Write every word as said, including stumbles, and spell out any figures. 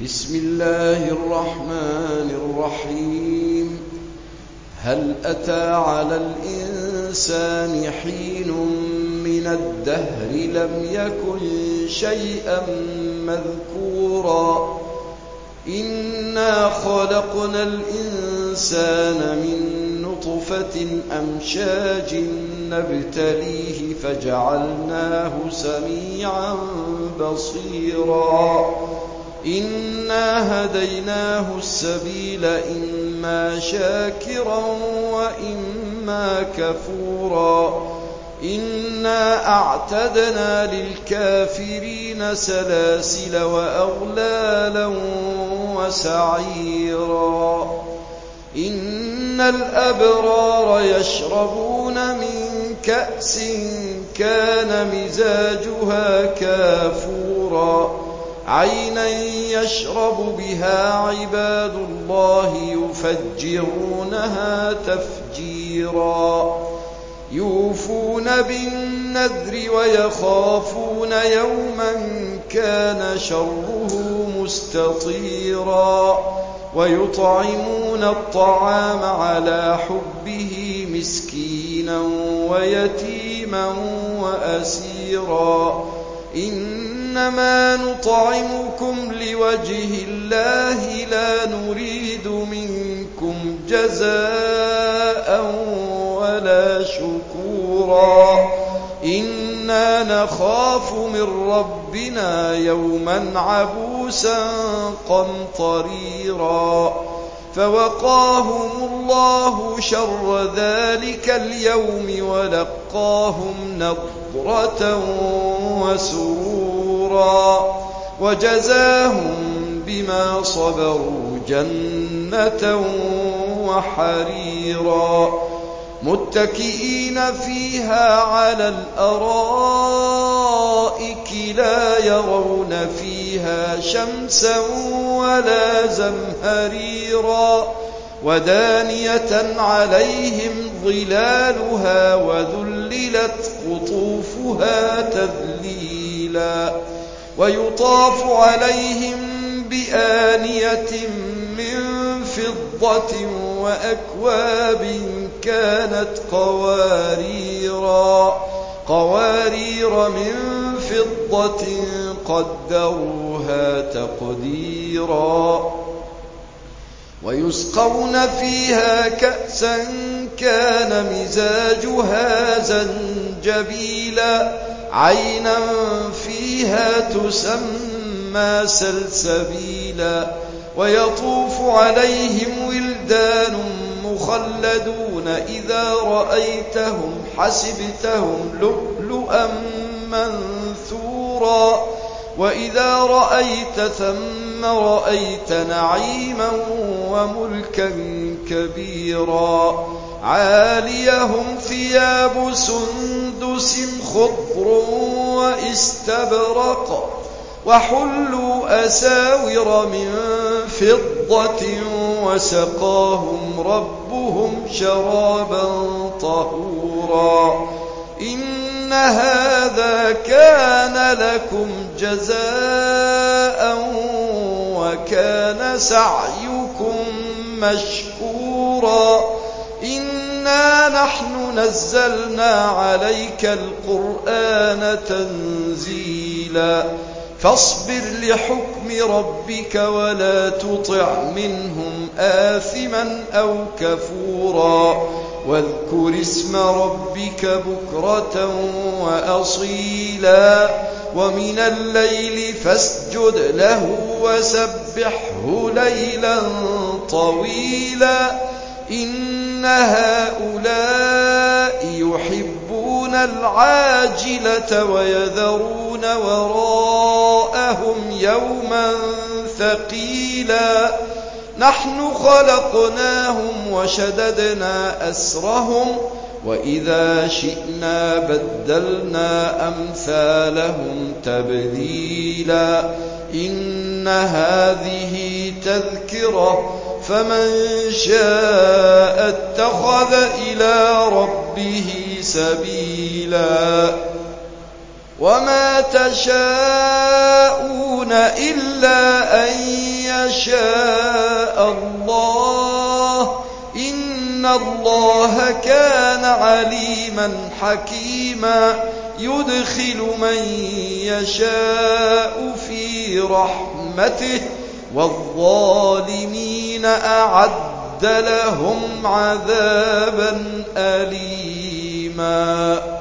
بسم الله الرحمن الرحيم هل أتى على الإنسان حين من الدهر لم يكن شيئا مذكورا إنا خلقنا الإنسان من نطفة أمشاج نبتليه فجعلناه سميعا بصيرا إنا هديناه السبيل إما شاكرا وإما كفورا إنا أعتدنا للكافرين سلاسل وأغلالا وسعيرا إن الأبرار يشربون من كأس كان مزاجها كافورا عينا يشرب بها عباد الله يفجرونها تفجيرا يوفون بالنذر ويخافون يوما كان شره مستطيرا ويطعمون الطعام على حبه مسكينا ويتيما وأسيرا إنما نطعمكم لوجه الله لا نريد منكم جزاء ولا شكورا إنا نخاف من ربنا يوما عبوسا قمطريرا فوقاهم الله شر ذلك اليوم ولقاهم نضرة وسرورا وجزاهم بما صبروا جنة وحريرا متكئين فيها على الأرائك لا يرون فيها شمسا ولا زمهريرا ودانية عليهم ظلالها وذللت قطوفها تذليلا ويطاف عليهم بآنية من فضة وأكواب كانت قواريرا قوارير من فضة قدروها تقديرا ويسقون فيها كأسا كان مزاجها زنجبيلا عينا فيها تسمى سلسبيلا ويطوف عليهم ولدان مخلدون إذا رأيتهم حسبتهم لؤلؤا منثورا وإذا رأيت ثم رأيت نعيما وملكا كبيرا عاليهم ثياب سندس خضر واستبرق وحلوا أساور من فضة وسقاهم ربهم شرابا طهورا إن هذا كان لكم جزاء وكان سعيكم مشكورا إنا نحن نزلنا عليك القرآن تنزيلا فاصبر لحكم ربك ولا تطع منهم آثما أو كفورا واذكر اسم ربك بكرة وأصيلا ومن الليل فاسجد له وسبحه ليلا طويلا إن هؤلاء يحبون العاجلة ويذرون وراءهم يوما ثقيلا نحن خلقناهم وشددنا أسرهم وإذا شئنا بدلنا أمثالهم تبديلا إن هذه تذكرة فمن شاء اتخذ إلى ربه سبيلا وما تشاءون إلا أن يشاء الله إن الله كان عليما حكيما يدخل من يشاء في رحمته والظالمين أعد لهم عذابا أليما